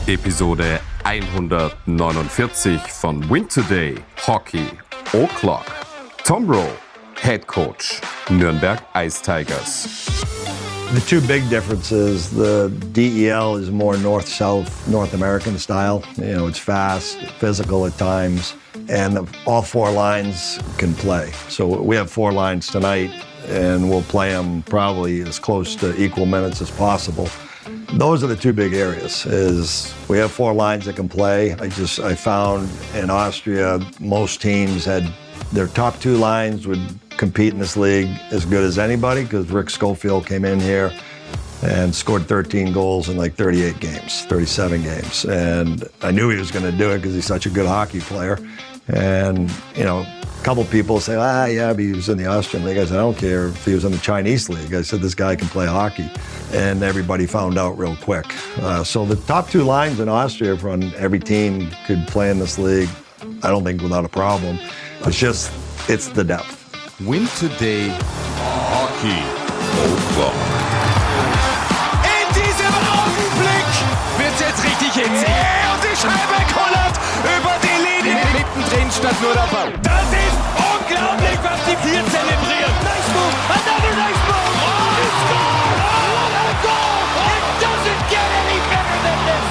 Episode 149 von Win Today Hockey O'Clock. Tom Rowe, Head Coach, Nürnberg Ice Tigers. The two big differences, the DEL is more north-south, North American style. You know, it's fast, physical at times, and all four lines can play. So we have four lines tonight, and we'll play them probably as close to equal minutes as possible. Those are the two big areas, is we have four lines that can play. I found in Austria, most teams had their top two lines would compete in this league as good as anybody, because Rick Schofield came in here and scored 13 goals in like 38 games, 37 games. And I knew he was going to do it because he's such a good hockey player. And, you know, a couple people say, yeah, but he was in the Austrian league. I said, I don't care if he was in the Chinese league. I said, this guy can play hockey. And everybody found out real quick. So the top two lines in Austria from every team could play in this league, I don't think without a problem. It's the depth. Win Today Hockey O'Clock. In diesem Augenblick wird's jetzt richtig hitzig. Und die Scheibe kullert über die Linie. Mittendrin stand nur der Ball. Das ist unglaublich, was die hier zelebrieren. Nice move, another nice move. Oh, he scored! Oh, what a goal! It doesn't get any better than this.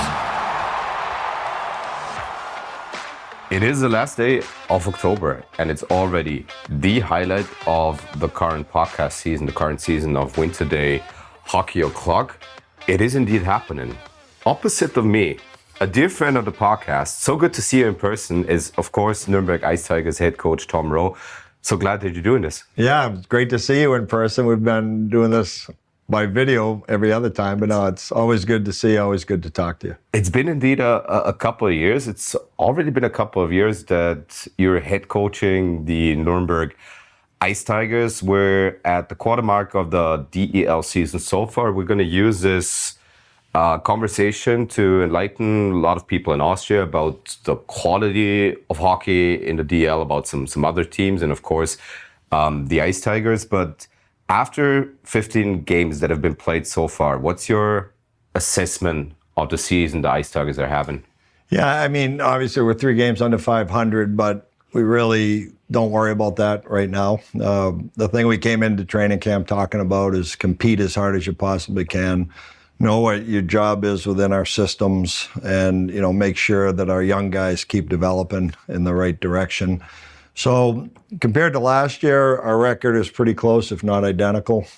It is the last day of October, and it's already the highlight of the current podcast season, the current season of Win Today Hockey O'Clock. It is indeed happening. Opposite of me, a dear friend of the podcast, so good to see you in person, is, of course, Nürnberg Ice Tigers head coach Tom Rowe. So glad that you're doing this. Yeah, it's great to see you in person. We've been doing this by video every other time, but no, it's always good to see you, always good to talk to you. It's been indeed a couple of years. It's already been a couple of years that you're head coaching the Nürnberg Ice Tigers. We're at the quarter mark of the DEL season so far. We're going to use this conversation to enlighten a lot of people in Austria about the quality of hockey in the DEL, about some other teams, and of course, the Ice Tigers. But after 15 games that have been played so far, what's your assessment of the season the Ice Tigers are having? Yeah, I mean, obviously we're 3 games under 500, but we really don't worry about that right now. The thing we came into training camp talking about is compete as hard as you possibly can, know what your job is within our systems, and, you know, make sure that our young guys keep developing in the right direction. So compared to last year, our record is pretty close, if not identical.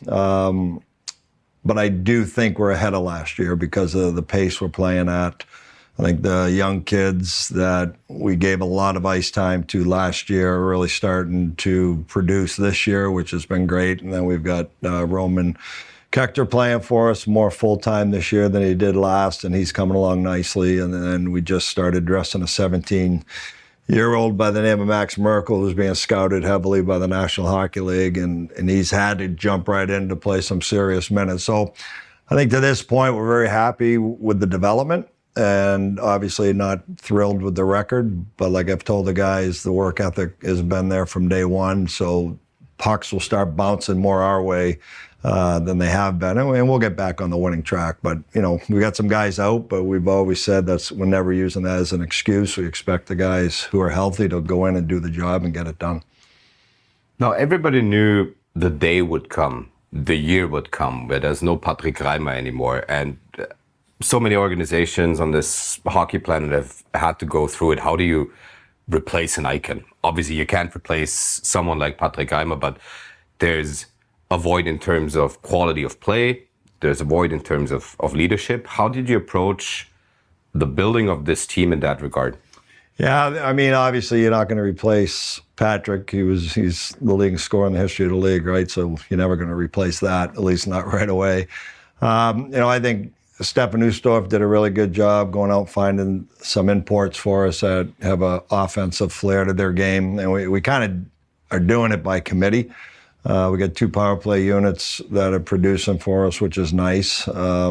But I do think we're ahead of last year because of the pace we're playing at. I think the young kids that we gave a lot of ice time to last year are really starting to produce this year, which has been great. And then we've got Roman Kechter playing for us more full-time this year than he did last, and he's coming along nicely. And then we just started dressing a 17-year-old by the name of Max Merkel, who's being scouted heavily by the National Hockey League, and he's had to jump right in to play some serious minutes. So I think to this point, we're very happy with the development, and obviously not thrilled with the record. But like I've told the guys, the work ethic has been there from day one, so pucks will start bouncing more our way than they have been. And we'll get back on the winning track. But, you know, we got some guys out, but we've always said we're never using that as an excuse. We expect the guys who are healthy to go in and do the job and get it done. Now, everybody knew the day would come, the year would come, where there's no Patrick Reimer anymore. And so many organizations on this hockey planet have had to go through it. How do you replace an icon? Obviously, you can't replace someone like Patrick Reimer, but there's a void in terms of quality of play. There's a void in terms of leadership. How did you approach the building of this team in that regard? Yeah, I mean, obviously you're not going to replace Patrick. He's the leading scorer in the history of the league, right? So you're never going to replace that, at least not right away. You know, I think Stefan Ustorf did a really good job going out finding some imports for us that have an offensive flair to their game. And we kind of are doing it by committee. We got 2 power play units that are producing for us, which is nice.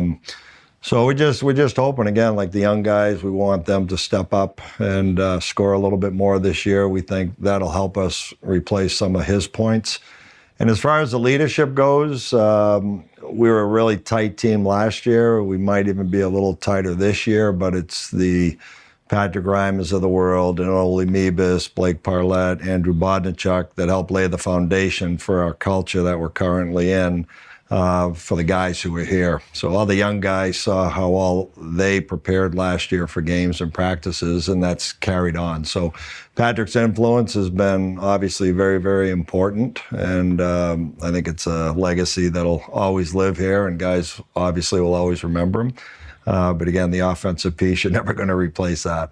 So we're just hoping, again, like the young guys, we want them to step up and score a little bit more this year. We think that'll help us replace some of his points. And as far as the leadership goes, we were a really tight team last year. We might even be a little tighter this year, but it's the Patrick Reimers of the world and Ole Mebus, Blake Parlett, Andrew Bodnachuk that helped lay the foundation for our culture that we're currently in for the guys who were here. So all the young guys saw how all they prepared last year for games and practices, and that's carried on. So Patrick's influence has been obviously very, very important, and I think it's a legacy that'll always live here, and guys obviously will always remember him. But again, the offensive piece, you're never going to replace that.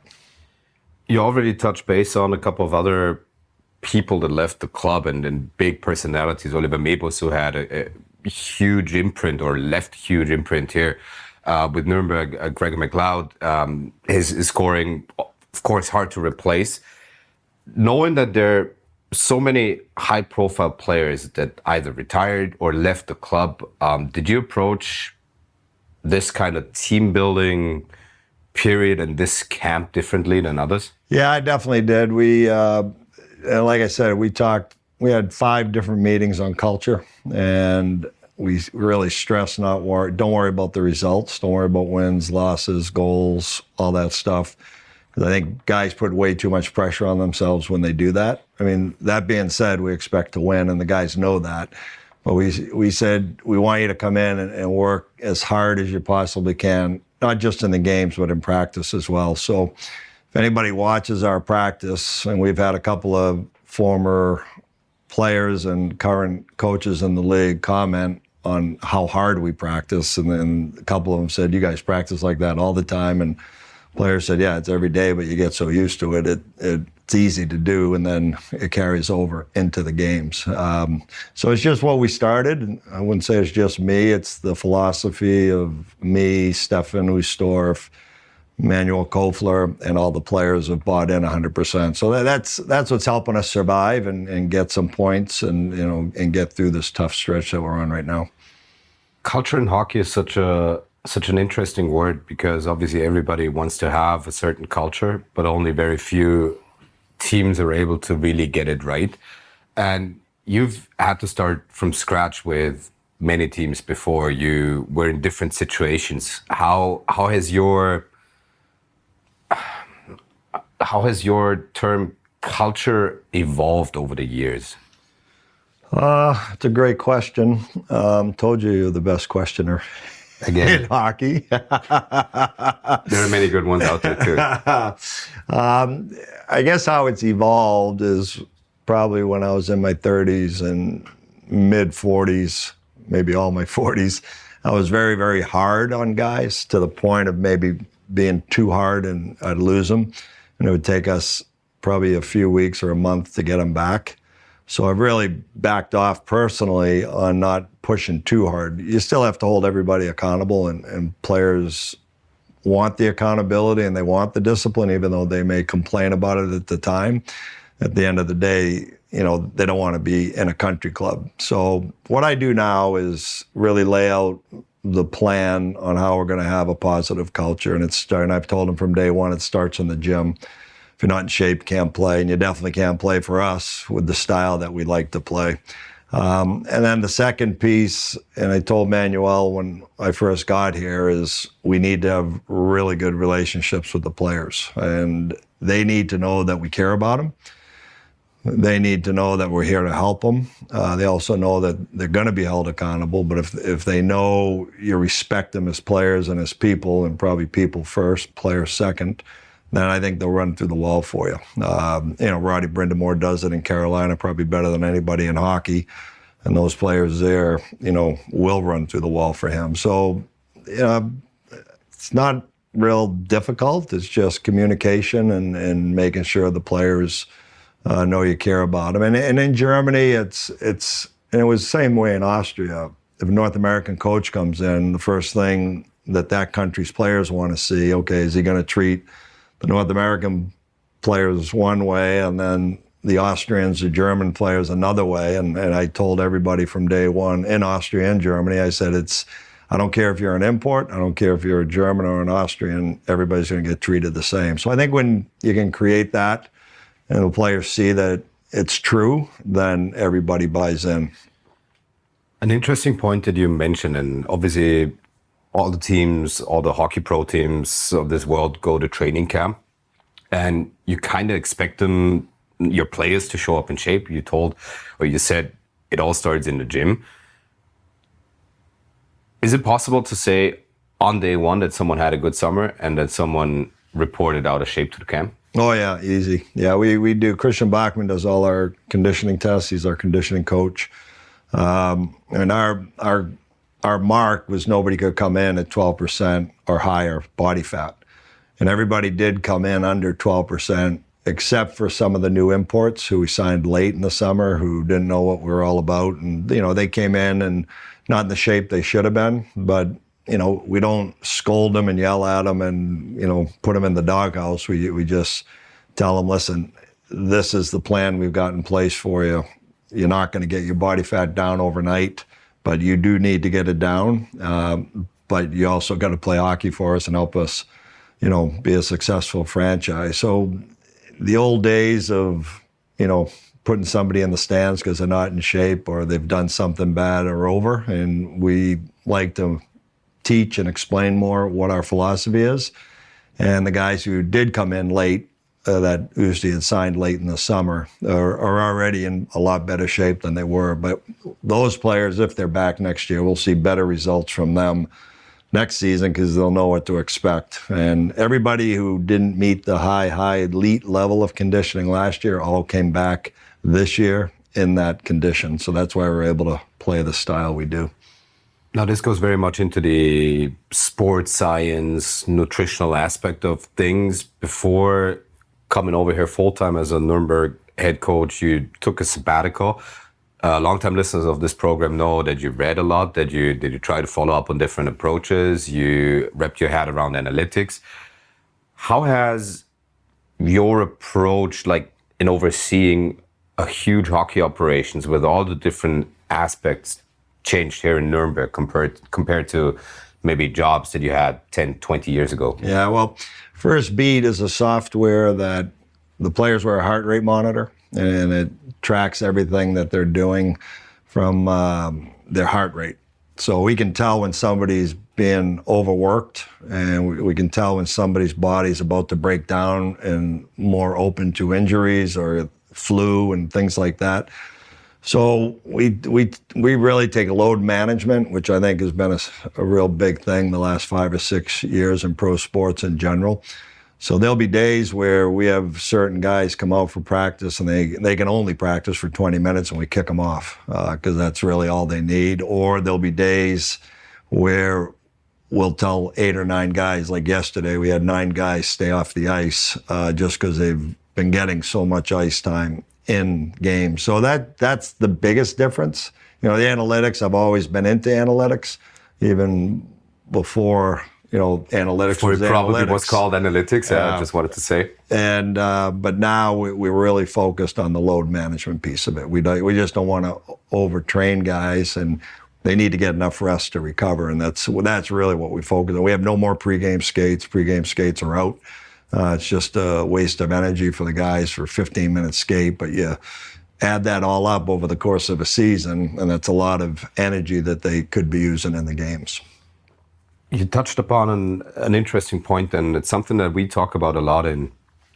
You already touched base on a couple of other people that left the club and big personalities. Oliver Mebus, who had a huge imprint or left huge imprint here with Nuremberg. Gregor McLeod, his scoring, of course, hard to replace. Knowing that there are so many high-profile players that either retired or left the club, did you approach this kind of team building period and this camp differently than others? Yeah, I definitely did. We, like I said, we had 5 different meetings on culture, and we really stress don't worry about the results. Don't worry about wins, losses, goals, all that stuff. Because I think guys put way too much pressure on themselves when they do that. I mean, that being said, we expect to win, and the guys know that. But we said, we want you to come in and work as hard as you possibly can, not just in the games, but in practice as well. So if anybody watches our practice, and we've had a couple of former players and current coaches in the league comment on how hard we practice, and then a couple of them said, you guys practice like that all the time, and players said, yeah, it's every day, but you get so used to it, it's easy to do, and then it carries over into the games. So it's just what we started. I wouldn't say it's just me. It's the philosophy of me, Stefan Ustorf, Manuel Kofler, and all the players have bought in 100%. So that's what's helping us survive and get some points and get through this tough stretch that we're on right now. Culture in hockey is such an interesting word, because obviously everybody wants to have a certain culture, but only very few teams are able to really get it right. And you've had to start from scratch with many teams before. You were in different situations. How has your term culture evolved over the years? It's a great question. Told you you're the best questioner Again, in hockey. there are many good ones out there too. I guess how it's evolved is probably when I was in my 30s and mid 40s, maybe all my 40s, I was very, very hard on guys to the point of maybe being too hard and I'd lose them. And it would take us probably a few weeks or a month to get them back. So I've really backed off personally on not pushing too hard. You still have to hold everybody accountable, and players want the accountability and they want the discipline, even though they may complain about it at the time. At the end of the day, they don't want to be in a country club. So what I do now is really lay out the plan on how we're going to have a positive culture. And I've told them from day one, it starts in the gym. If you're not in shape, can't play, and you definitely can't play for us with the style that we like to play. And then the second piece, and I told Manuel when I first got here, is we need to have really good relationships with the players. And they need to know that we care about them. They need to know that we're here to help them. They also know that they're going to be held accountable. But if they know you respect them as players and as people, and probably people first, players second, then I think they'll run through the wall for you. Roddy Brindamore does it in Carolina probably better than anybody in hockey. And those players there, will run through the wall for him. So, it's not real difficult. It's just communication and making sure the players know you care about them. And in Germany, and it was the same way in Austria. If a North American coach comes in, the first thing that country's players want to see, okay, is he going to treat the North American players one way, and then the Austrians, the German players another way. And I told everybody from day one in Austria and Germany, I said, I don't care if you're an import, I don't care if you're a German or an Austrian, everybody's going to get treated the same. So I think when you can create that and the players see that it's true, then everybody buys in. An interesting point that you mentioned, and obviously all the teams, all the hockey pro teams of this world go to training camp, and you kind of expect them, your players, to show up in shape. You said it all starts in the gym. Is it possible to say on day one that someone had a good summer and that someone reported out of shape to the camp? Oh yeah, easy. Yeah, we do. Christian Bachman does all our conditioning tests. He's our conditioning coach. And our mark was nobody could come in at 12% or higher body fat. And everybody did come in under 12%, except for some of the new imports who we signed late in the summer who didn't know what we were all about. And, they came in and not in the shape they should have been. But, we don't scold them and yell at them and, put them in the doghouse. We just tell them, listen, this is the plan we've got in place for you. You're not going to get your body fat down overnight, but you do need to get it down. But you also got to play hockey for us and help us, be a successful franchise. So the old days of, putting somebody in the stands because they're not in shape or they've done something bad are over. And we like to teach and explain more what our philosophy is. And the guys who did come in late, that Usti had signed late in the summer, are already in a lot better shape than they were. But those players, if they're back next year, we'll see better results from them next season because they'll know what to expect. And everybody who didn't meet the high elite level of conditioning last year all came back this year in that condition. So that's why we're able to play the style we do. Now, this goes very much into the sports science, nutritional aspect of things. Before coming over here full-time as a Nuremberg head coach, you took a sabbatical. Long-time listeners of this program know that you read a lot, that you try to follow up on different approaches, you wrapped your head around analytics. How has your approach, like in overseeing a huge hockey operations with all the different aspects, changed here in Nuremberg compared to maybe jobs that you had 10, 20 years ago? Yeah, well, First Beat is a software that the players wear a heart rate monitor, and it tracks everything that they're doing from their heart rate. So we can tell when somebody's being overworked, and we can tell when somebody's body's about to break down and more open to injuries or flu and things like that. So we really take load management, which I think has been a real big thing the last 5 or 6 years in pro sports in general. So there'll be days where we have certain guys come out for practice and they can only practice for 20 minutes and we kick them off because that's really all they need. Or there'll be days where we'll tell 8 or 9 guys, like yesterday, we had 9 guys stay off the ice just because they've been getting so much ice time in games. So that's the biggest difference. The analytics, I've always been into analytics, even before, analytics Before was it probably analytics. was called analytics, I just wanted to say. And but now we're really focused on the load management piece of it. We just don't want to overtrain guys, and they need to get enough rest to recover, and that's really what we focus on. We have no more pregame skates. Pregame skates are out. It's just a waste of energy for the guys for a 15-minute skate, but you add that all up over the course of a season, and that's a lot of energy that they could be using in the games. You touched upon an interesting point, and it's something that we talk about a lot in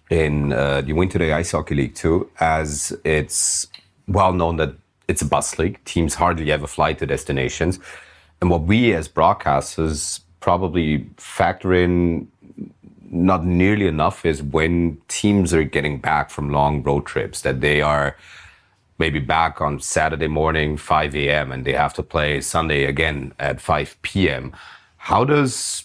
the Winter Day Ice Hockey League too, as it's well known that it's a bus league. Teams hardly ever fly to destinations. And what we as broadcasters probably factor in not nearly enough is when teams are getting back from long road trips, that they are maybe back on Saturday morning, 5 a.m., and they have to play Sunday again at 5 p.m. How does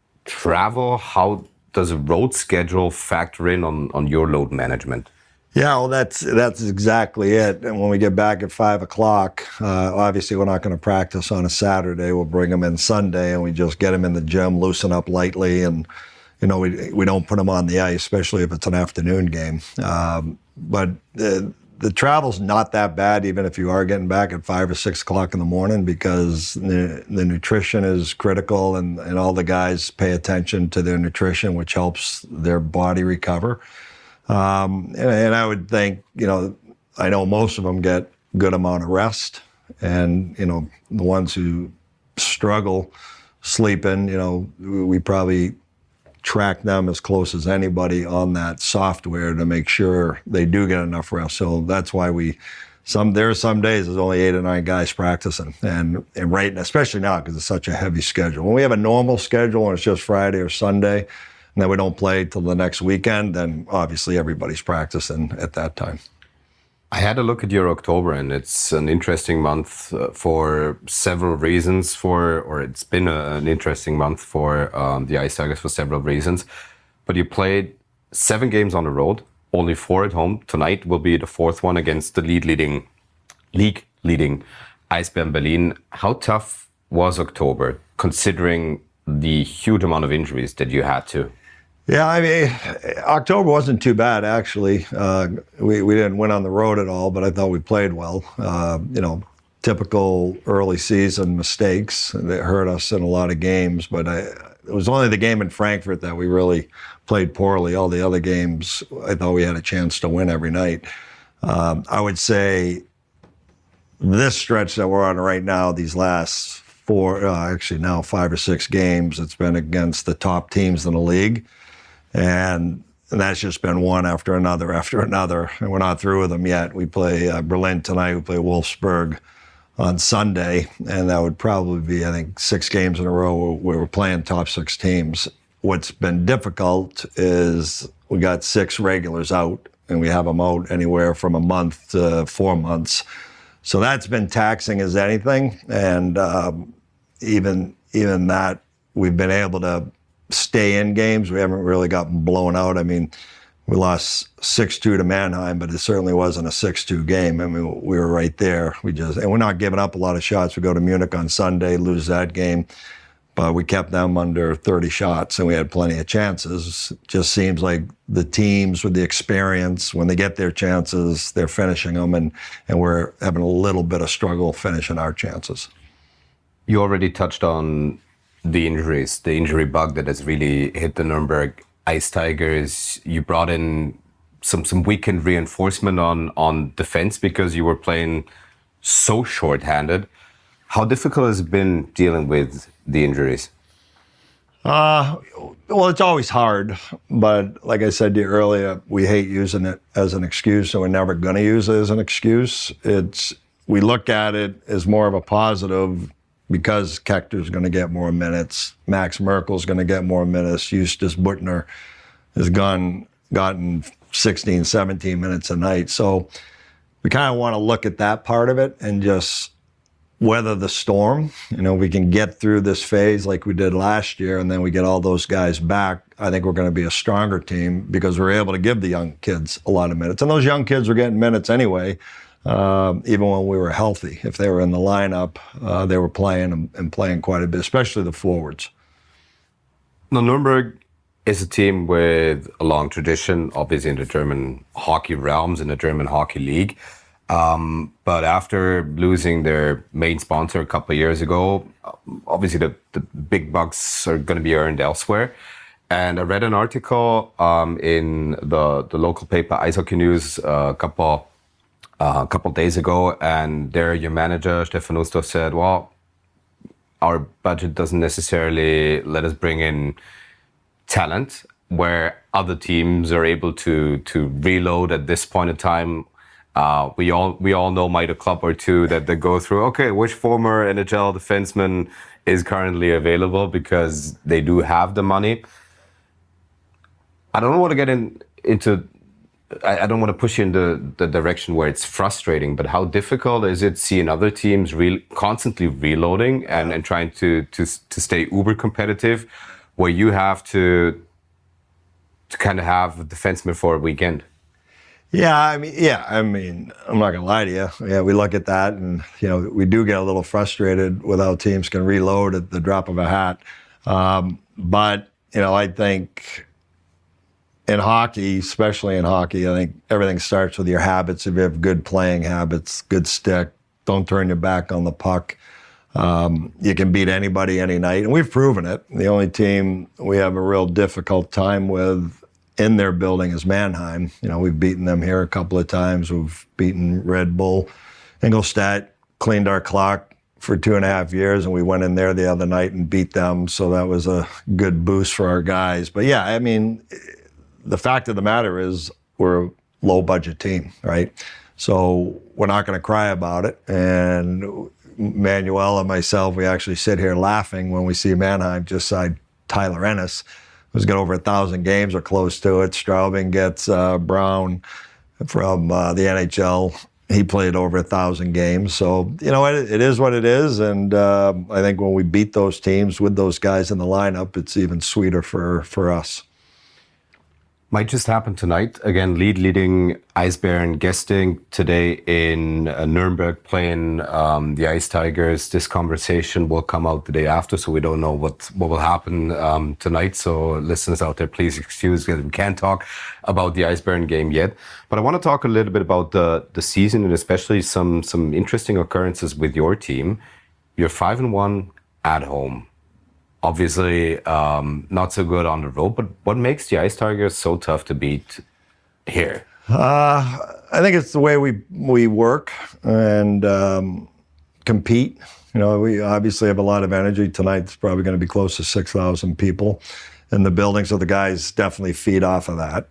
how does a road schedule factor in on your load management? Yeah, well, that's exactly it. And when we get back at 5 o'clock, obviously we're not going to practice on a Saturday. We'll bring them in Sunday, and we just get them in the gym, loosen up lightly, and we don't put them on the ice, especially if it's an afternoon game. But the travel's not that bad, even if you are getting back at 5 or 6 o'clock in the morning, because the nutrition is critical, and all the guys pay attention to their nutrition, which helps their body recover. And I would think, I know most of them get good amount of rest, And, the ones who struggle sleeping, we probably track them as close as anybody on that software to make sure they do get enough rest. So that's why there are some days there's only 8 or 9 guys practicing, and right, especially now because it's such a heavy schedule. When we have a normal schedule and it's just Friday or Sunday, and then we don't play till the next weekend, then obviously everybody's practicing at that time. I had a look at your October, and it's an interesting month for several reasons. It's been an interesting month for the Ice Tigers for several reasons. But you played 7 games on the road, only 4 at home. Tonight will be the 4th one against the league-leading Eisbären Berlin. How tough was October, considering the huge amount of injuries that you had to? Yeah, I mean, October wasn't too bad, actually. We didn't win on the road at all, but I thought we played well. Typical early season mistakes that hurt us in a lot of games, but it was only the game in Frankfurt that we really played poorly. All the other games, I thought we had a chance to win every night. I would say this stretch that we're on right now, these last 5 or 6 games, it's been against the top teams in the league. And that's just been one after another, and we're not through with them yet. We play Berlin tonight, we play Wolfsburg on Sunday, and that would probably be, I think, 6 games in a row where we're playing top 6 teams. What's been difficult is we got 6 regulars out, and we have them out anywhere from a month to 4 months. So that's been taxing as anything, and even that, we've been able to stay in games. We haven't really gotten blown out. I mean, we lost 6-2 to Mannheim, but it certainly wasn't a 6-2 game. I mean, we were right there. And we're not giving up a lot of shots. We go to Munich on Sunday, lose that game, but we kept them under 30 shots, and we had plenty of chances. It just seems like the teams with the experience, when they get their chances, they're finishing them, and we're having a little bit of struggle finishing our chances. You already touched on the injuries, the injury bug that has really hit the Nuremberg Ice Tigers. You brought in some weekend reinforcement on defense because you were playing so short-handed. How difficult has it been dealing with the injuries? Well, it's always hard, but like I said to you earlier, we hate using it as an excuse, so we're never going to use it as an excuse. We look at it as more of a positive, because Kekter's going to get more minutes, Max Merkel's going to get more minutes, Justus Buttner has gotten 16, 17 minutes a night. So we kind of want to look at that part of it and just weather the storm. We can get through this phase like we did last year, and then we get all those guys back. I think we're going to be a stronger team because we're able to give the young kids a lot of minutes. And those young kids were getting minutes anyway. Even when we were healthy. If they were in the lineup, they were playing and playing quite a bit, especially the forwards. Now, Nuremberg is a team with a long tradition, obviously in the German hockey realms, in the German Hockey League. But after losing their main sponsor a couple of years ago, obviously the big bucks are going to be earned elsewhere. And I read an article in the local paper, Ice Hockey News, a couple days ago, and there your manager, Stefan Ustorf, said, well, our budget doesn't necessarily let us bring in talent where other teams are able to reload at this point in time. We all know might a club or two that they go through, okay, which former NHL defenseman is currently available, because they do have the money. I don't want to get into I don't want to push you in the direction where it's frustrating, but how difficult is it seeing other teams constantly reloading and trying to stay uber competitive, where you have to kind of have a defenseman for a weekend? Yeah, I mean, I'm not gonna lie to you. Yeah, we look at that, and we do get a little frustrated with how teams can reload at the drop of a hat. But I think in hockey, especially in hockey, I think everything starts with your habits. If you have good playing habits, good stick, don't turn your back on the puck, you can beat anybody any night. And we've proven it. The only team we have a real difficult time with in their building is Mannheim. We've beaten them here a couple of times. We've beaten Red Bull, Ingolstadt, cleaned our clock for 2.5 years, and we went in there the other night and beat them. So that was a good boost for our guys. But yeah, I mean, the fact of the matter is we're a low budget team, right? So we're not going to cry about it. And Manuel and myself, we actually sit here laughing when we see Mannheim just signed Tyler Ennis, who's got over 1,000 games or close to it. Straubing gets Brown from the NHL. He played over 1,000 games. So, you know, it is what it is. And I think when we beat those teams with those guys in the lineup, it's even sweeter for us. Might just happen tonight. Again, leading Eisbären guesting today in Nuremberg, playing the Ice Tigers. This conversation will come out the day after, so we don't know what will happen tonight. So listeners out there, please excuse that we can't talk about the Eisbären game yet. But I want to talk a little bit about the season and especially some interesting occurrences with your team. You're 5-1 at home. Obviously, not so good on the road, but what makes the Ice Tigers so tough to beat here? I think it's the way we work and compete. You know, we obviously have a lot of energy. Tonight it's probably going to be close to 6,000 people in the building, so the guys definitely feed off of that.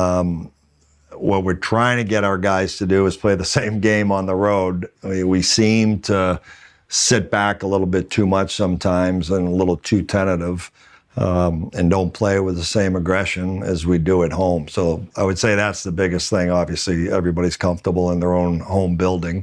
What we're trying to get our guys to do is play the same game on the road. We seem to sit back a little bit too much sometimes and a little too tentative and don't play with the same aggression as we do at home. So I would say that's the biggest thing. Obviously, everybody's comfortable in their own home building.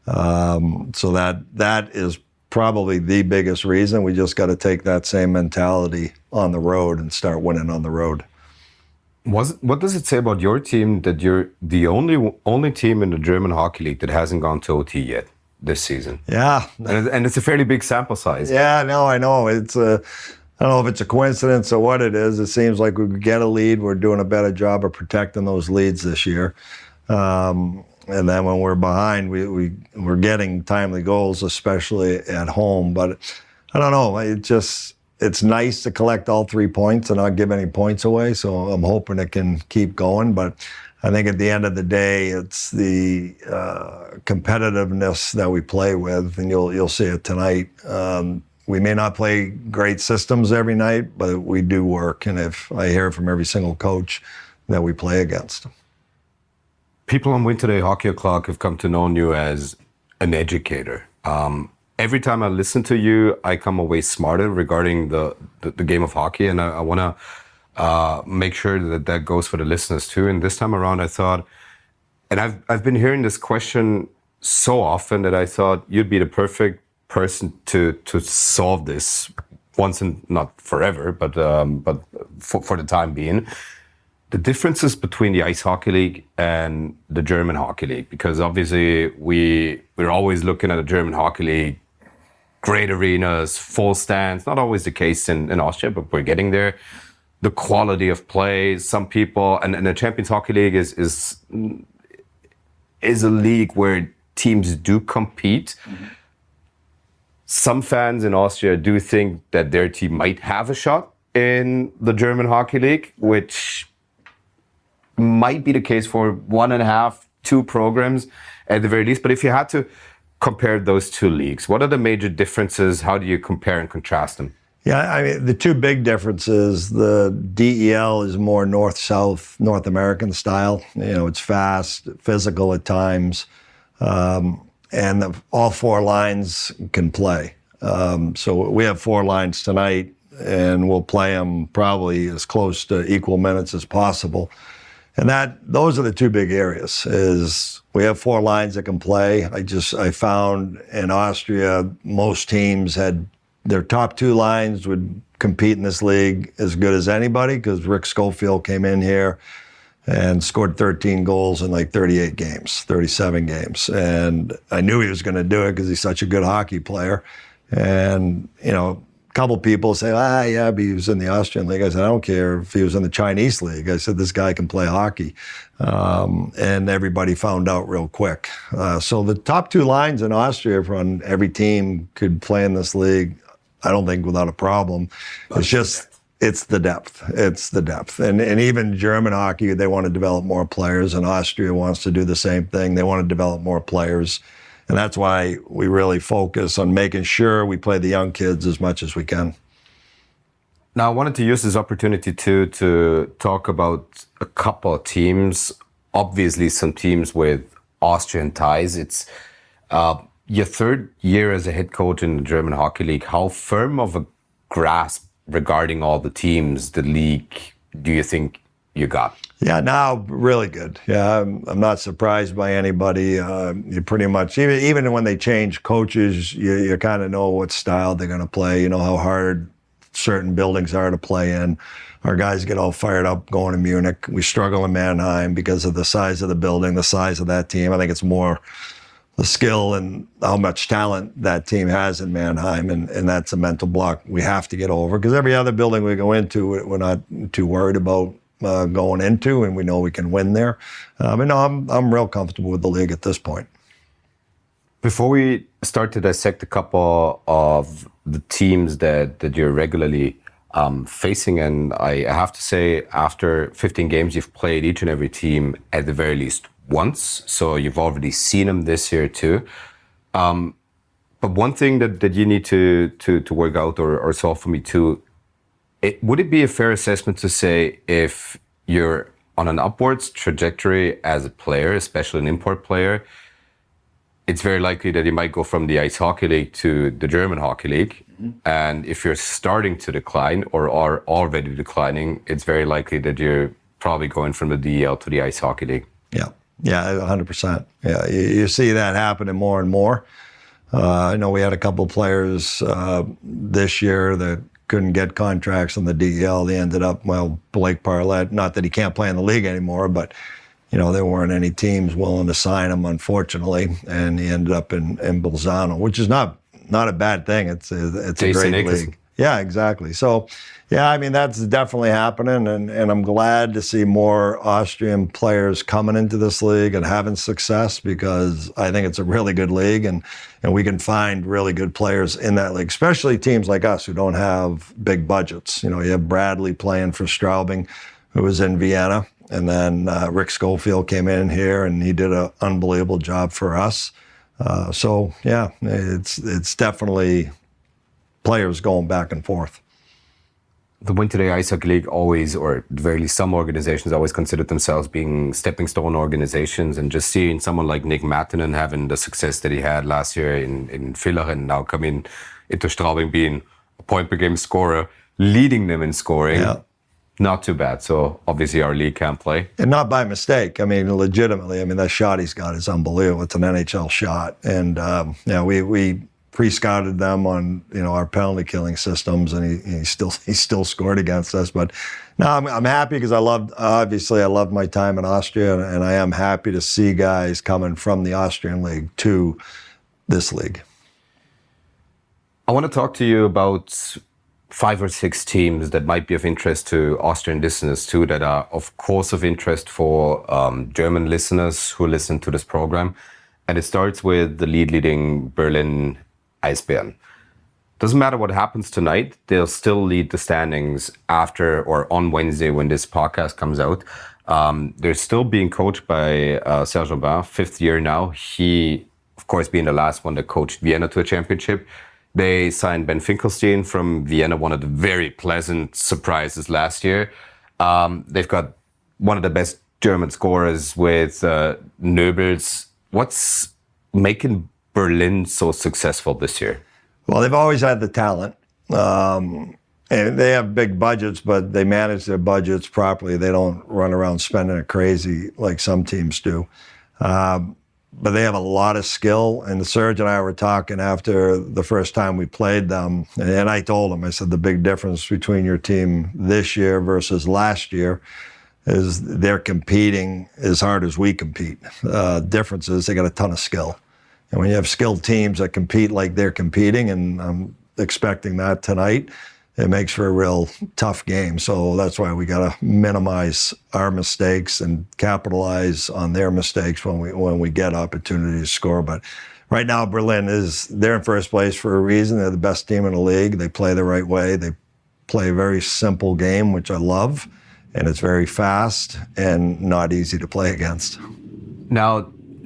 So that is probably the biggest reason. We just got to take that same mentality on the road and start winning on the road. What does it say about your team that you're the only team in the German Hockey League that hasn't gone to OT yet this season? Yeah. And it's a fairly big sample size. Yeah, no, I know. I don't know if it's a coincidence or what it is. It seems like we get a lead. We're doing a better job of protecting those leads this year. And then when we're behind, we're getting timely goals, especially at home. But I don't know. It's nice to collect all 3 points and not give any points away. So I'm hoping it can keep going. But I think at the end of the day, it's the competitiveness that we play with, and you'll see it tonight. We may not play great systems every night, but we do work. And if I hear from every single coach that we play against. People on Winter Day Hockey O'Clock have come to know you as an educator. Every time I listen to you, I come away smarter regarding the game of hockey, and I want to make sure that goes for the listeners too. And this time around, I thought, and I've been hearing this question so often that I thought you'd be the perfect person to solve this once and not forever, but for the time being. The differences between the Ice Hockey League and the German Hockey League, because obviously we're always looking at the German Hockey League, great arenas, full stands. Not always the case in Austria, but we're getting there. The quality of play, some people, and the Champions Hockey League is a league where teams do compete. Mm-hmm. Some fans in Austria do think that their team might have a shot in the German Hockey League, which might be the case for 1.5, 2 programs at the very least. But if you had to compare those two leagues, what are the major differences? How do you compare and contrast them? Yeah, I mean, the two big differences, the DEL is more north-south, North American style. You know, it's fast, physical at times, and all 4 lines can play. So we have 4 lines tonight, and we'll play them probably as close to equal minutes as possible. And those are the 2 big areas, is we have 4 lines that can play. I found in Austria, most teams had their top 2 lines would compete in this league as good as anybody, because Rick Schofield came in here and scored 13 goals in like 38 games, 37 games. And I knew he was going to do it because he's such a good hockey player. And, you know, a couple people say, yeah, but he was in the Austrian league. I said, I don't care if he was in the Chinese league. I said, this guy can play hockey. And everybody found out real quick. So the top 2 lines in Austria on every team could play in this league, I don't think without a problem. It's the depth. It's the depth. And even German hockey, they want to develop more players, and Austria wants to do the same thing. They want to develop more players. And that's why we really focus on making sure we play the young kids as much as we can. Now, I wanted to use this opportunity too to talk about a couple of teams. Obviously, some teams with Austrian ties. It's your third year as a head coach in the German Hockey League. How firm of a grasp regarding all the teams, the league, do you think you got? Yeah, now really good. Yeah, I'm not surprised by anybody. You pretty much, even when they change coaches, you kind of know what style they're going to play. You know how hard certain buildings are to play in. Our guys get all fired up going to Munich. We struggle in Mannheim because of the size of the building, the size of that team. I think it's more the skill and how much talent that team has in Mannheim, and that's a mental block we have to get over, because every other building we go into, we're not too worried about going into, and we know we can win there. And no, I'm real comfortable with the league at this point. Before we start to dissect a couple of the teams that you're regularly facing, and I have to say, after 15 games, you've played each and every team at the very least once, so you've already seen them this year too. But one thing that you need to work out or solve for me too, would it be a fair assessment to say if you're on an upwards trajectory as a player, especially an import player, it's very likely that you might go from the Ice Hockey League to the German Hockey League. Mm-hmm. And if you're starting to decline or are already declining, it's very likely that you're probably going from the DEL to the Ice Hockey League. Yeah, 100%. Yeah, you see that happening more and more. I know we had a couple of players this year that couldn't get contracts on the DEL. They ended up, Blake Parlett, not that he can't play in the league anymore, but there weren't any teams willing to sign him, unfortunately, and he ended up in Bolzano, which is not a bad thing. It's a great league. Yeah, exactly. So, yeah, I mean, that's definitely happening, and I'm glad to see more Austrian players coming into this league and having success, because I think it's a really good league, and we can find really good players in that league, especially teams like us who don't have big budgets. You have Bradley playing for Straubing, who was in Vienna, and then Rick Schofield came in here, and he did an unbelievable job for us. So, yeah, it's definitely players going back and forth. The Winter Day Ice Hockey League always, or at the very least some organizations, always considered themselves being stepping stone organizations, and just seeing someone like Nick Mattinen having the success that he had last year in Villach, now coming into Straubing, being a point per game scorer, leading them in scoring. Yeah. Not too bad. So obviously our league can play. And not by mistake. I mean, legitimately. I mean, that shot he's got is unbelievable. It's an NHL shot. And we pre-scouted them on our penalty killing systems, and he still scored against us. But no, I'm happy, because I loved my time in Austria, and I am happy to see guys coming from the Austrian league to this league. I want to talk to you about 5 or 6 teams that might be of interest to Austrian listeners too, that are of course of interest for German listeners who listen to this program. And it starts with the leading Berlin Eisbären. Doesn't matter what happens tonight, they'll still lead the standings after or on Wednesday when this podcast comes out. They're still being coached by Serge Aubin, 5th year now. He, of course, being the last one that coached Vienna to a championship. They signed Ben Finkelstein from Vienna, one of the very pleasant surprises last year. They've got one of the best German scorers with Nöbels. What's making Berlin so successful this year? Well, they've always had the talent. And they have big budgets, but they manage their budgets properly. They don't run around spending it crazy like some teams do. But they have a lot of skill. And Serge and I were talking after the first time we played them. And I told him, I said, the big difference between your team this year versus last year is they're competing as hard as we compete. Difference is they got a ton of skill. And when you have skilled teams that compete like they're competing, and I'm expecting that tonight, it makes for a real tough game. So that's why we got to minimize our mistakes and capitalize on their mistakes when we get opportunities to score. But right now, Berlin they're in first place for a reason. They're the best team in the league. They play the right way. They play a very simple game, which I love, and it's very fast and not easy to play against. Now,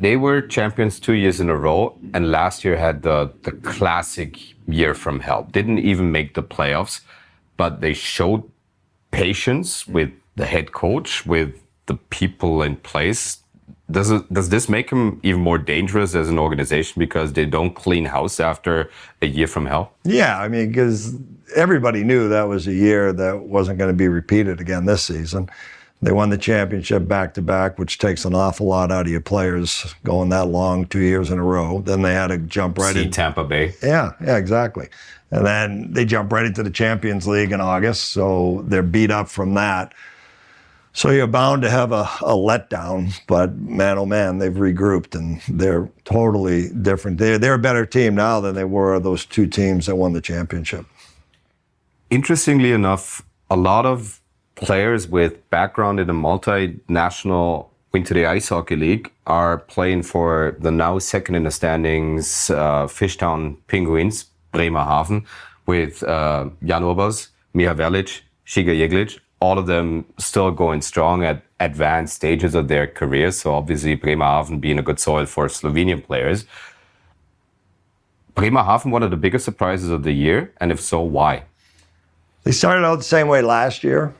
they were champions 2 years in a row, and last year had the classic year from hell. Didn't even make the playoffs, but they showed patience with the head coach, with the people in place. Does this make them even more dangerous as an organization because they don't clean house after a year from hell? Yeah, I mean, because everybody knew that was a year that wasn't going to be repeated again this season. They won the championship back-to-back, which takes an awful lot out of your players going that long, 2 years in a row. Then they had to jump right in. Tampa Bay. Yeah, exactly. And then they jump right into the Champions League in August, so they're beat up from that. So you're bound to have a letdown, but man, oh man, they've regrouped and they're totally different. They're a better team now than they were those two teams that won the championship. Interestingly enough, a lot of players with background in the multinational Winter Day Ice Hockey League are playing for the now second in the standings Fishtown Penguins, Bremerhaven, with Jan Urbas, Miha Verlic, Shiga Jeglic, all of them still going strong at advanced stages of their careers. So obviously Bremerhaven being a good soil for Slovenian players. Bremerhaven, one of the biggest surprises of the year, and if so, why? They started out the same way last year.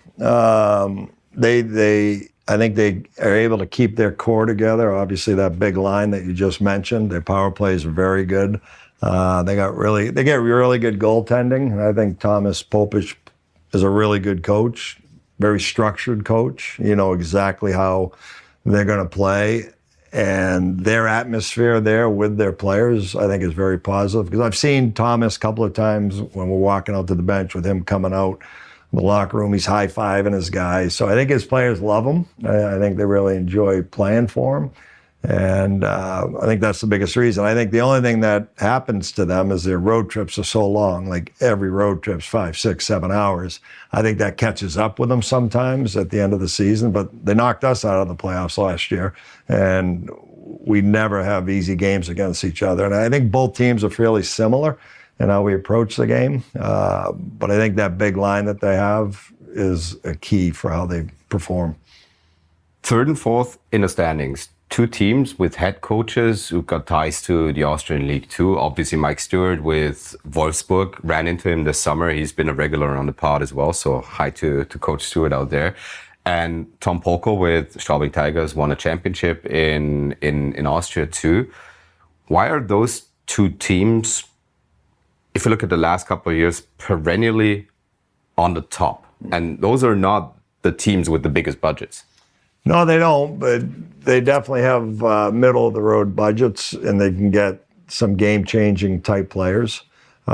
I think they are able to keep their core together. Obviously, that big line that you just mentioned, their power plays are very good. They get really good goaltending. I think Thomas Popic is a really good coach, very structured coach. You know exactly how they're going to play. And their atmosphere there with their players, I think, is very positive. Because I've seen Thomas a couple of times when we're walking out to the bench with him coming out in the locker room. He's high-fiving his guys. So I think his players love him. I think they really enjoy playing for him. And I think that's the biggest reason. I think the only thing that happens to them is their road trips are so long, like every road trip's 5, 6, 7 hours. I think that catches up with them sometimes at the end of the season, but they knocked us out of the playoffs last year, and we never have easy games against each other. And I think both teams are fairly similar in how we approach the game, but I think that big line that they have is a key for how they perform. Third and fourth in the standings. Two teams with head coaches who got ties to the Austrian League too. Obviously, Mike Stewart with Wolfsburg, ran into him this summer. He's been a regular on the pod as well, so hi to Coach Stewart out there. And Tom Polko with Straubing Tigers won a championship in Austria too. Why are those two teams, if you look at the last couple of years, perennially on the top? And those are not the teams with the biggest budgets. No, they don't, but they definitely have middle-of-the-road budgets, and they can get some game-changing type players.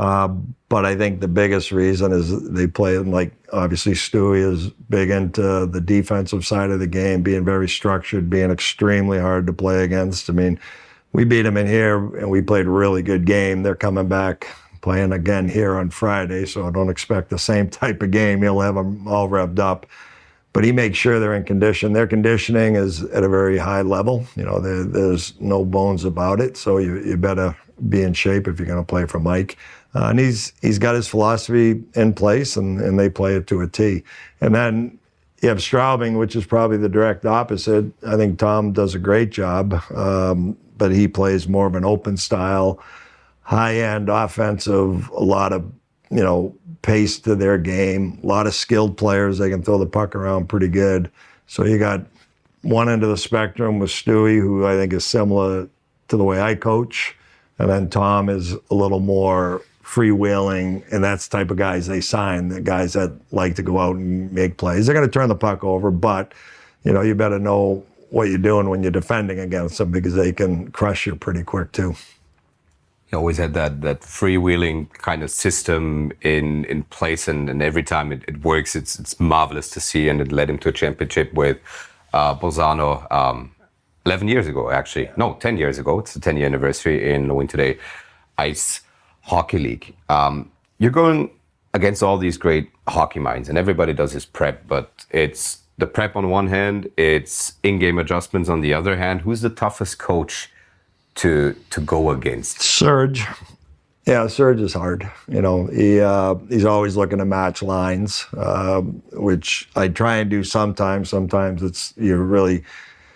But I think the biggest reason is they play, like, obviously Stewie is big into the defensive side of the game, being very structured, being extremely hard to play against. I mean, we beat them in here, and we played a really good game. They're coming back, playing again here on Friday, so I don't expect the same type of game. He'll have them all revved up. But he makes sure they're in condition. Their conditioning is at a very high level. You know, there's no bones about it. So you better be in shape if you're going to play for Mike. And he's got his philosophy in place, and they play it to a T. And then you have Straubing, which is probably the direct opposite. I think Tom does a great job, but he plays more of an open style, high-end offensive, a lot of, you know, pace to their game, a lot of skilled players. They can throw the puck around pretty good. So you got one end of the spectrum with Stewie, who I think is similar to the way I coach. And then Tom is a little more freewheeling, and that's the type of guys they sign, the guys that like to go out and make plays. They're going to turn the puck over, but, you know, you better know what you're doing when you're defending against them, because they can crush you pretty quick too. He always had that freewheeling kind of system in place, and every time it works, it's marvelous to see, and it led him to a championship with Bolzano 11 years ago, actually. Yeah. No, 10 years ago. It's the 10-year anniversary in the Winter Day Ice Hockey League. You're going against all these great hockey minds, and everybody does his prep, but it's the prep on one hand, it's in-game adjustments on the other hand. Who's the toughest coach to go against? Serge. Yeah, Serge is hard. You know, he's always looking to match lines, which I try and do sometimes. Sometimes it's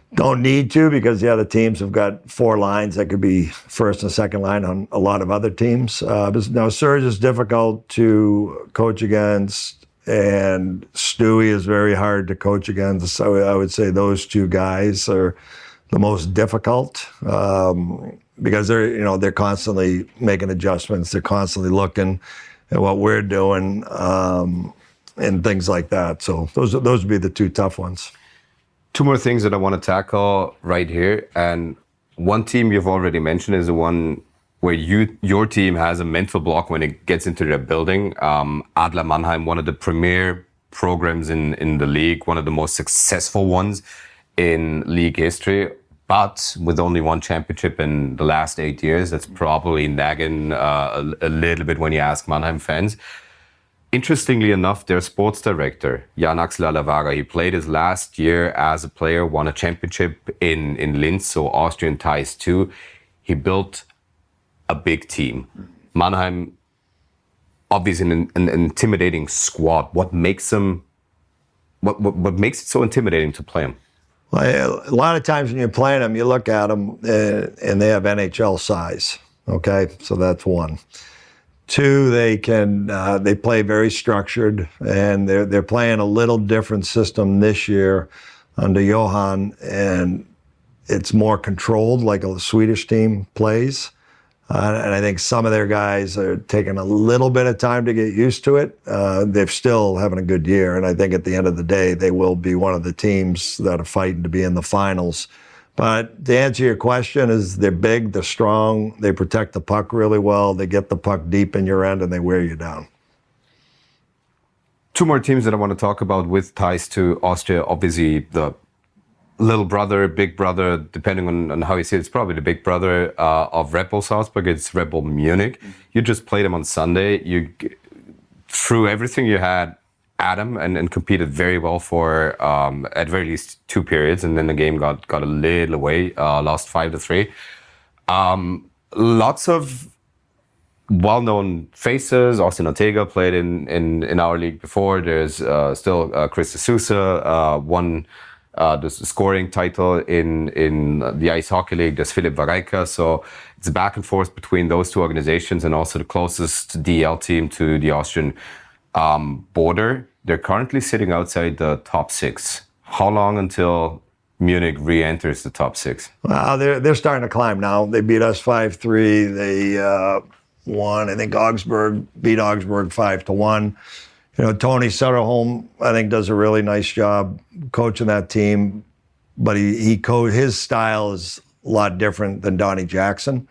don't need to, because the other teams have got 4 lines that could be first and second line on a lot of other teams. But now Serge is difficult to coach against, and Stewie is very hard to coach against. So I would say those 2 guys are the most difficult, because they're constantly making adjustments. They're constantly looking at what we're doing, and things like that. So those would be the 2 tough ones. 2 more things that I want to tackle right here. And one team you've already mentioned is the one where your team has a mental block when it gets into their building. Adler Mannheim, one of the premier programs in the league, one of the most successful ones in league history, but with only 1 championship in the last 8 years. That's probably nagging a little bit when you ask Mannheim fans. Interestingly enough, their sports director, Jan-Axel Alavara, he played his last year as a player, won a championship in Linz, so Austrian ties too. He built a big team. Mannheim, obviously an intimidating squad. What makes them? What makes it so intimidating to play them? Well, a lot of times when you're playing them, you look at them and they have NHL size. Okay, so that's 1. 2, they play very structured, and they're playing a little different system this year under Johan, and it's more controlled, like a Swedish team plays. And I think some of their guys are taking a little bit of time to get used to it. They're still having a good year, and I think at the end of the day, they will be one of the teams that are fighting to be in the finals. But to answer your question, is they're big, they're strong, they protect the puck really well, they get the puck deep in your end, and they wear you down. 2 more teams that I want to talk about with ties to Austria. Obviously, the little brother, big brother, depending on how you see it, it's probably the big brother of Red Bull Salzburg. It's Red Bull Munich. You just played them on Sunday. You threw everything you had at them and competed very well for at very least 2 periods, and then the game got a little away, lost 5-3. Lots of well-known faces. Austin Ortega played in our league before. There's still Chris de Sousa won the scoring title in the Ice Hockey League. There's Philip Vareika. So it's back and forth between those 2 organizations, and also the closest DL team to the Austrian border. They're currently sitting outside the top 6. How long until Munich re-enters the top 6? Well, they're starting to climb now. They beat us 5-3. They won. I think Augsburg beat Augsburg 5-1. Tony Sutterholm, I think, does a really nice job coaching that team, but his style is a lot different than Donnie Jackson.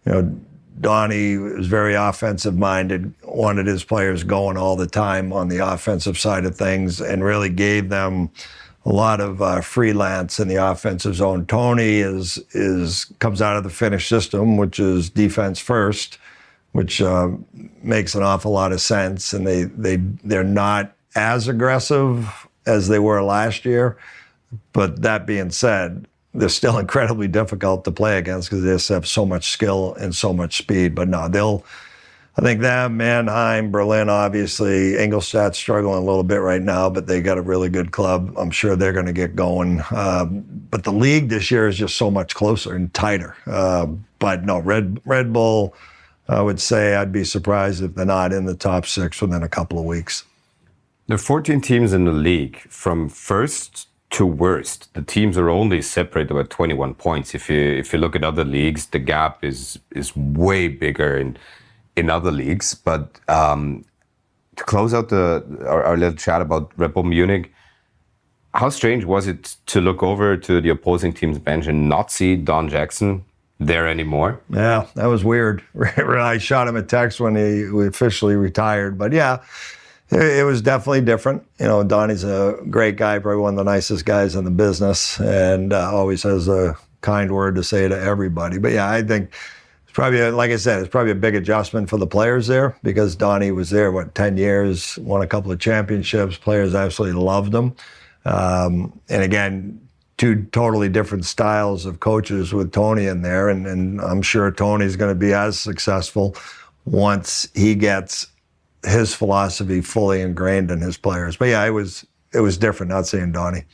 Donnie was very offensive-minded, wanted his players going all the time on the offensive side of things, and really gave them a lot of freelance in the offensive zone. Tony comes out of the Finnish system, which is defense first, which makes an awful lot of sense, and they're not as aggressive as they were last year. But that being said, they're still incredibly difficult to play against because they just have so much skill and so much speed. But no, I think them, Mannheim, Berlin, obviously. Ingolstadt's struggling a little bit right now, but they got a really good club. I'm sure they're going to get going. But the league this year is just so much closer and tighter. But no, Red Bull, I would say I'd be surprised if they're not in the top 6 within a couple of weeks. There are 14 teams in the league. From first to worst, the teams are only separated by 21 points. If you look at other leagues, the gap is way bigger in other leagues. But to close out our little chat about Red Bull Munich, how strange was it to look over to the opposing team's bench and not see Don Jackson there anymore? Yeah, that was weird. I shot him a text when he officially retired. But yeah, it was definitely different. Donnie's a great guy, probably one of the nicest guys in the business, and always has a kind word to say to everybody. But yeah, I think it's probably, like I said, it's probably a big adjustment for the players there, because Donnie was there, 10 years, won a couple of championships. Players absolutely loved him. And again, 2 totally different styles of coaches with Tony in there, and I'm sure Tony's going to be as successful once he gets his philosophy fully ingrained in his players. But yeah, it was different not seeing Donnie.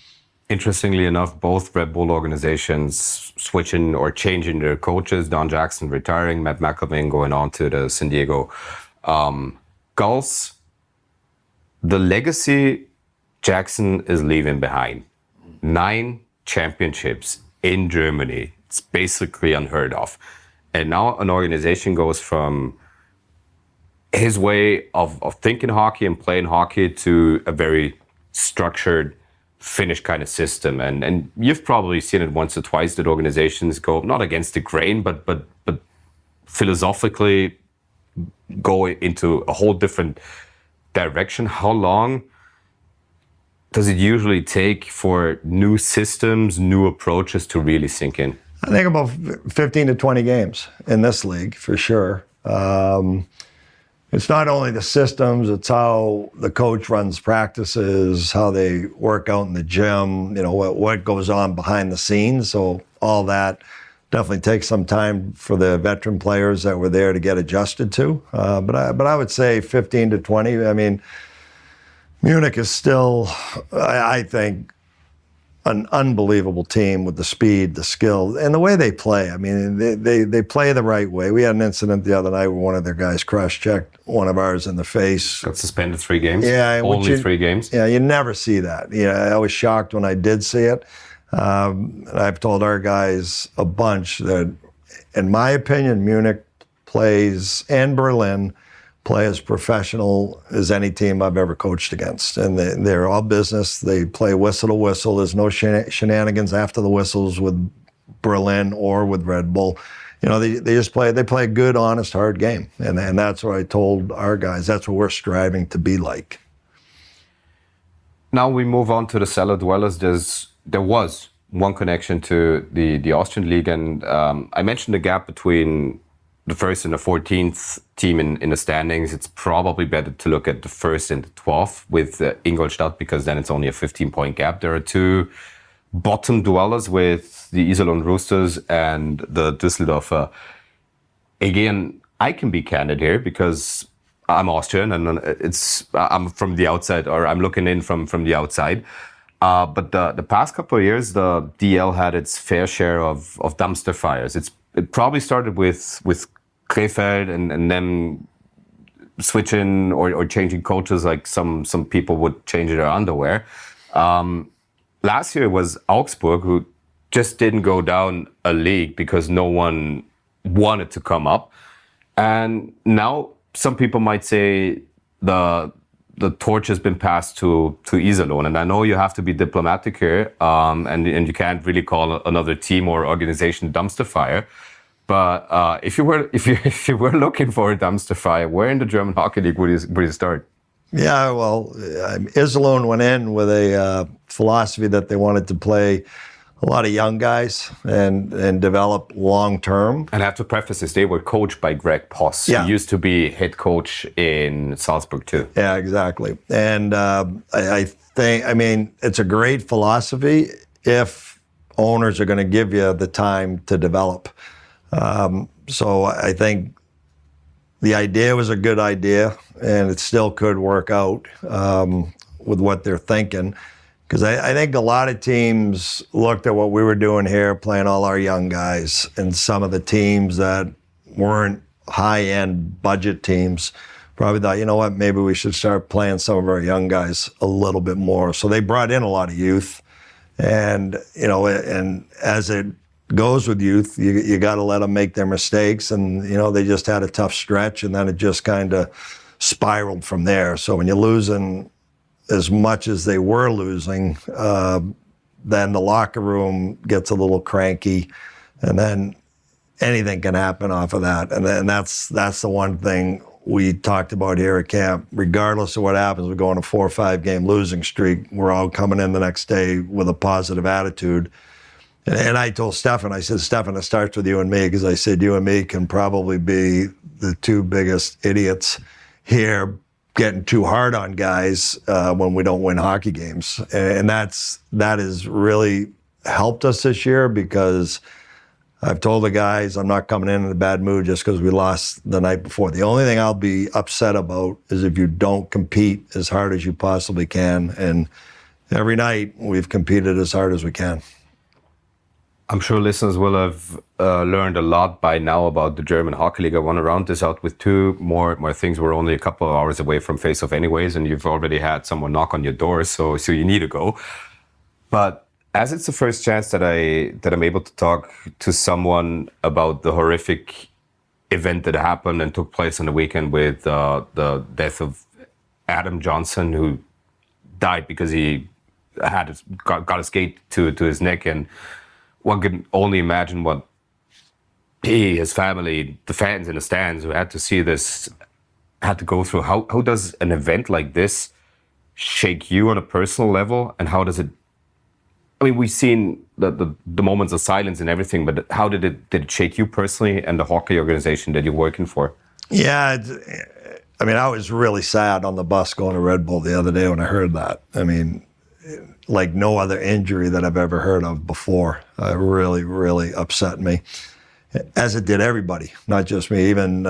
Interestingly enough, both Red Bull organizations switching or changing their coaches. Don Jackson retiring, Matt McElvain going on to the San Diego Gulls. The legacy Jackson is leaving behind. 9 championships in Germany. It's basically unheard of. And now an organization goes from his way of thinking hockey and playing hockey to a very structured Finnish kind of system. And you've probably seen it once or twice that organizations go not against the grain, but philosophically go into a whole different direction. How long does it usually take for new systems, new approaches to really sink in? I think about 15 to 20 games in this league, for sure. It's not only the systems, it's how the coach runs practices, how they work out in the gym, what goes on behind the scenes. So all that definitely takes some time for the veteran players that were there to get adjusted to. But I would say 15 to 20. I mean, Munich is still, I think, an unbelievable team with the speed, the skill, and the way they play. I mean, they play the right way. We had an incident the other night where one of their guys cross-checked one of ours in the face. Got suspended 3 games? Yeah. Only 3 games? Yeah, you never see that. I was shocked when I did see it. And I've told our guys a bunch that, in my opinion, Munich plays, and Berlin, play as professional as any team I've ever coached against. And they're all business. They play whistle to whistle. There's no shenanigans after the whistles with Berlin or with Red Bull. They just play a good, honest, hard game. And that's what I told our guys. That's what we're striving to be like. Now we move on to the cellar dwellers. There was one connection to the Austrian league. And I mentioned the gap between the first and the 14th team in the standings. It's probably better to look at the first and the 12th with Ingolstadt, because then it's only a 15-point gap. There are 2 bottom dwellers with the Iserlohn Roosters and the Düsseldorfer. Again, I can be candid here because I'm Austrian and I'm from the outside, or I'm looking in from the outside. But the past couple of years, the DL had its fair share of dumpster fires. It probably started with Krefeld and then switching or changing coaches, like some people would change their underwear. Last year it was Augsburg, who just didn't go down a league because no one wanted to come up. And now some people might say the torch has been passed to Iserlohn. And I know you have to be diplomatic here, and you can't really call another team or organization dumpster fire. But if you were looking for a dumpster fire, where in the German Hockey League would you start? Yeah, well, Iserlohn went in with a philosophy that they wanted to play a lot of young guys and develop long term. And I have to preface this: they were coached by Greg Poss, who used to be head coach in Salzburg too. Yeah, exactly. And I think, it's a great philosophy if owners are going to give you the time to develop. So I think the idea was a good idea, and it still could work out with what they're thinking. Because I think a lot of teams looked at what we were doing here, playing all our young guys, and some of the teams that weren't high-end budget teams probably thought, you know what, maybe we should start playing some of our young guys a little bit more. So they brought in a lot of youth, and and as it goes with youth, you got to let them make their mistakes, and they just had a tough stretch, and then it just kind of spiraled from there. So when you're losing as much as they were losing, then the locker room gets a little cranky, and then anything can happen off of that. And then that's the one thing we talked about here at camp. Regardless of what happens, we go on a 4 or 5 game losing streak. We're all coming in the next day with a positive attitude. And I told Stefan, I said, Stefan, it starts with you and me, because I said you and me can probably be the 2 biggest idiots here, getting too hard on guys when we don't win hockey games. And that has really helped us this year, because I've told the guys I'm not coming in a bad mood just because we lost the night before. The only thing I'll be upset about is if you don't compete as hard as you possibly can every night we've competed as hard as we can. I'm sure listeners will have learned a lot by now about the German Hockey League. I want to round this out with two more things. We're only a couple of hours away from face-off anyways, and you've already had someone knock on your door, so you need to go. But as it's the first chance that I'm able to talk to someone about the horrific event that happened and took place on the weekend with the death of Adam Johnson, who died because he got a skate to his neck, and one can only imagine what he, his family, the fans in the stands who had to see this had to go through. How does an event like this shake you on a personal level, and how does it? I mean, we've seen the moments of silence and everything, but how did it shake you personally and the hockey organization that you're working for? Yeah, I mean, I was really sad on the bus going to Red Bull the other day when I heard that. I mean, like no other injury that I've ever heard of before. It really, really upset me, as it did everybody, not just me. Even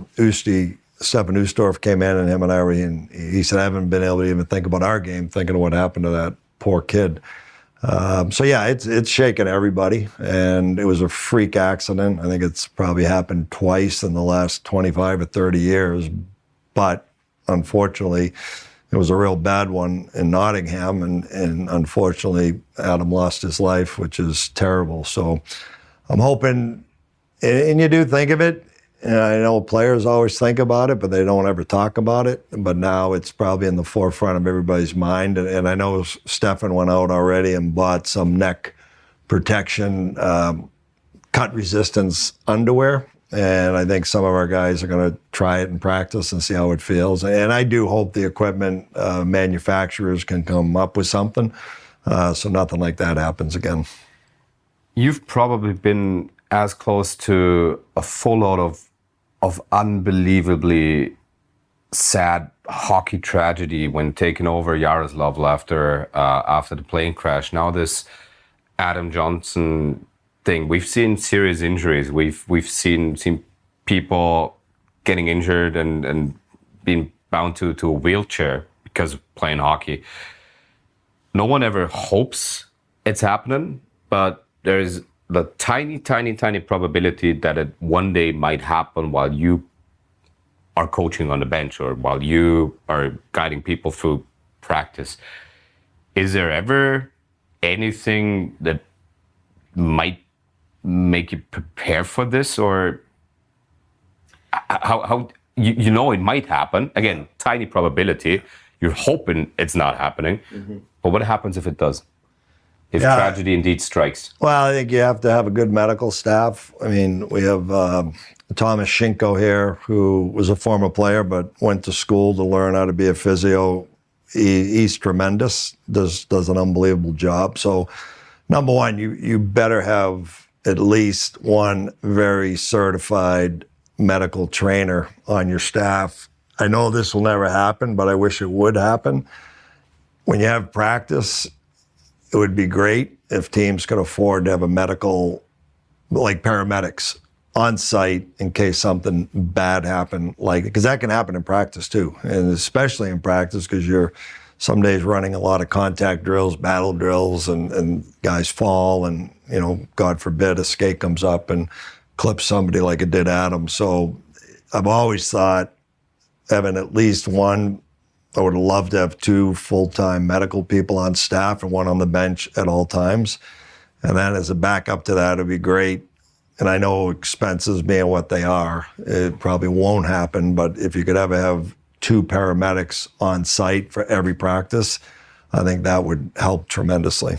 Stefan Ustorf came in, and him and I were in. He said, I haven't been able to even think about our game, thinking of what happened to that poor kid. So yeah, it's shaken everybody, and it was a freak accident. I think it's probably happened twice in the last 25 or 30 years, but unfortunately, it was a real bad one in Nottingham, and unfortunately, Adam lost his life, which is terrible. So I'm hoping, and you do think of it, and I know players always think about it, but they don't ever talk about it. But now it's probably in the forefront of everybody's mind. And I know Stefan went out already and bought some neck protection, cut resistance underwear. And I think some of our guys are going to try it in practice and see how it feels. And I do hope the equipment manufacturers can come up with something so nothing like that happens again. You've probably been as close to a full load of unbelievably sad hockey tragedy when taking over Yaroslavl after the plane crash. Now this Adam Johnson thing, we've seen serious injuries. We've seen people getting injured and being bound to a wheelchair because of playing hockey. No one ever hopes it's happening, but there's the tiny probability that it one day might happen while you are coaching on the bench or while you are guiding people through practice. Is there ever anything that might make you prepare for this, or how you know it might happen? Again, tiny probability. You're hoping it's not happening, but what happens if it does? If tragedy indeed strikes? Well, I think you have to have a good medical staff. I mean, we have Thomas Shinko here, who was a former player but went to school to learn how to be a physio. He's tremendous, does an unbelievable job. So, number one, you better have at least one very certified medical trainer on your staff. I know this will never happen, but I wish it would happen. When you have practice, it would be great if teams could afford to have a medical, like paramedics, on site in case something bad happened, because that can happen in practice too, and especially in practice because you're some days running a lot of contact drills, battle drills, and guys fall, and God forbid a skate comes up and clips somebody like it did Adam. So I've always thought having at least one. I would love to have two full-time medical people on staff and one on the bench at all times. And then as a backup to that, it'd be great. And I know expenses being what they are, it probably won't happen, but if you could ever have two paramedics on site for every practice, I think that would help tremendously.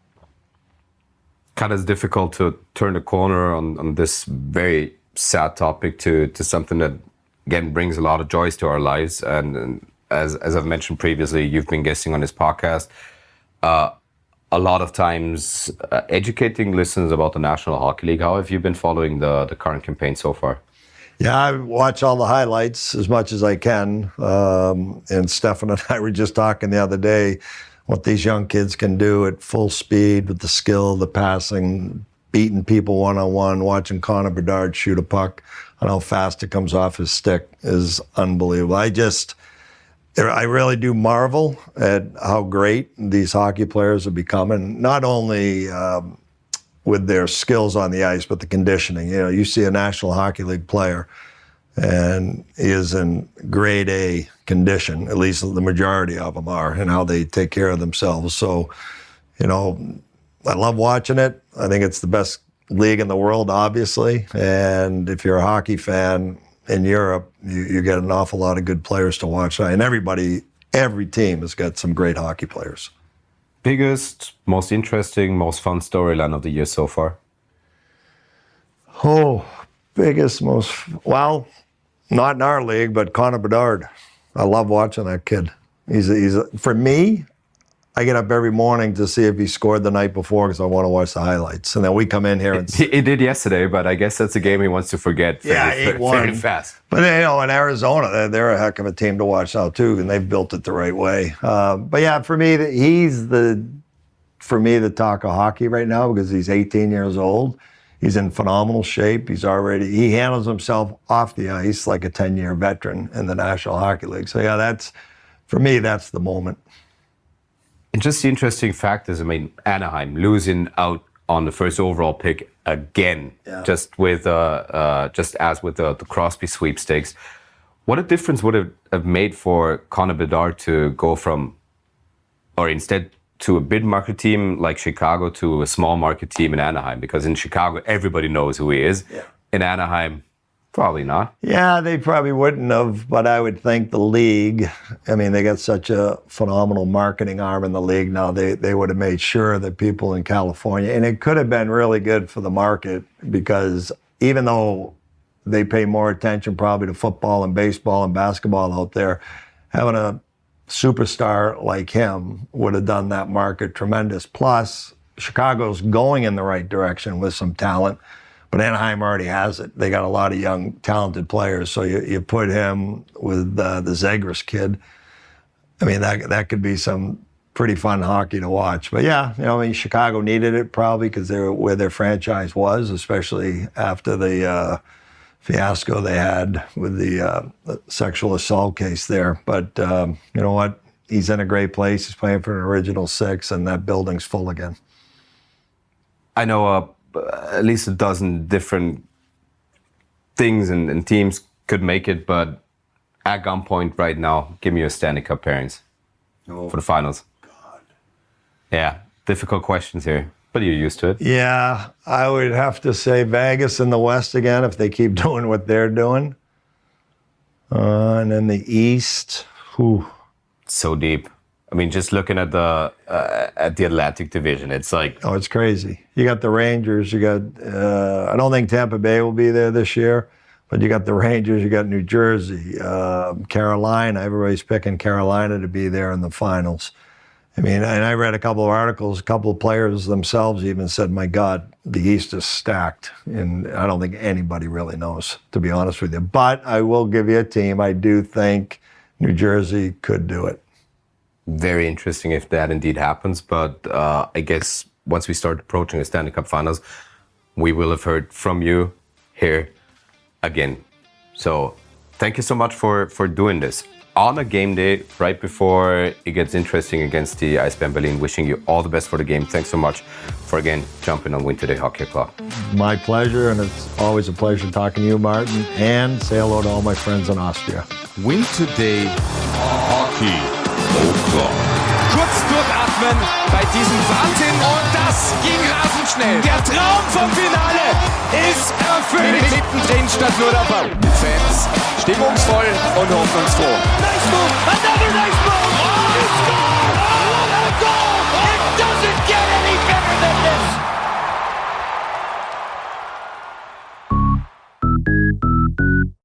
Kind of difficult to turn the corner on this very sad topic to something that, again, brings a lot of joys to our lives. And as I've mentioned previously, you've been guesting on this podcast a lot of times, educating listeners about the National Hockey League. How have you been following the current campaign so far? Yeah, I watch all the highlights as much as I can. And Stefan and I were just talking the other day what these young kids can do at full speed with the skill, the passing, beating people one-on-one, watching Connor Bedard shoot a puck, and how fast it comes off his stick is unbelievable. I really do marvel at how great these hockey players are becoming, not only with their skills on the ice, but the conditioning. You know, you see a National Hockey League player, and he is in grade A condition, at least the majority of them are, and how they take care of themselves. So, you know, I love watching it. I think it's the best league in the world, obviously. And if you're a hockey fan in Europe, you get an awful lot of good players to watch. And every team has got some great hockey players. Biggest, most interesting, most fun storyline of the year so far? Oh, well, not in our league, but Connor Bedard. I love watching that kid. For me, I get up every morning to see if he scored the night before because I want to watch the highlights. And then we come in here and He did yesterday, but I guess that's a game he wants to forget very fast. But, you know, in Arizona, they're a heck of a team to watch now, too, and they've built it the right way. But, yeah, for me, he's the talk of hockey right now because he's 18 years old. He's in phenomenal shape. He handles himself off the ice like a 10-year veteran in the National Hockey League. So, yeah, for me, that's the moment. And just the interesting fact is, I mean, Anaheim losing out on the first overall pick again, just as with the Crosby sweepstakes. What a difference would it have made for Connor Bedard to go from, or instead to a big market team like Chicago to a small market team in Anaheim? Because in Chicago, everybody knows who he is. Yeah. In Anaheim, probably not. Yeah, they probably wouldn't have, but I would think the league, I mean, they got such a phenomenal marketing arm in the league now, they would have made sure that people in California, and it could have been really good for the market because even though they pay more attention probably to football and baseball and basketball out there, having a superstar like him would have done that market tremendous. Plus, Chicago's going in the right direction with some talent. But Anaheim already has it. They got a lot of young, talented players. So you put him with the Zegras kid. I mean, that could be some pretty fun hockey to watch. But yeah, you know, I mean, Chicago needed it probably because they're where their franchise was, especially after the fiasco they had with the sexual assault case there. But you know what? He's in a great place. He's playing for an original six, and that building's full again. I know at least a dozen different things and teams could make it, but at gunpoint right now, give me your Stanley Cup pairings for the finals. God. Yeah, difficult questions here, but you're used to it. Yeah, I would have to say Vegas in the West again if they keep doing what they're doing. And in the East, so deep. I mean, just looking at the Atlantic Division, it's like... Oh, it's crazy. You got the Rangers, you got... I don't think Tampa Bay will be there this year, but you got the Rangers, you got New Jersey, Carolina. Everybody's picking Carolina to be there in the finals. I mean, and I read a couple of articles, a couple of players themselves even said, my God, the East is stacked. And I don't think anybody really knows, to be honest with you. But I will give you a team. I do think New Jersey could do it. Very interesting if that indeed happens, but I guess once we start approaching the Stanley Cup Finals, we will have heard from you here again. So thank you so much for doing this. On a game day, right before it gets interesting against the Eisbären Berlin, wishing you all the best for the game. Thanks so much for, again, jumping on Win Today Hockey Club. My pleasure, and it's always a pleasure talking to you, Martin, and say hello to all my friends in Austria. Win Today Hockey. Kurz durchatmen bei diesem Wahnsinn und das ging rasend schnell. Der Traum vom Finale ist erfüllt. Mittendrin statt nur dabei. Fans stimmungsvoll und hoffnungsfroh. Nice move, another nice move. Oh,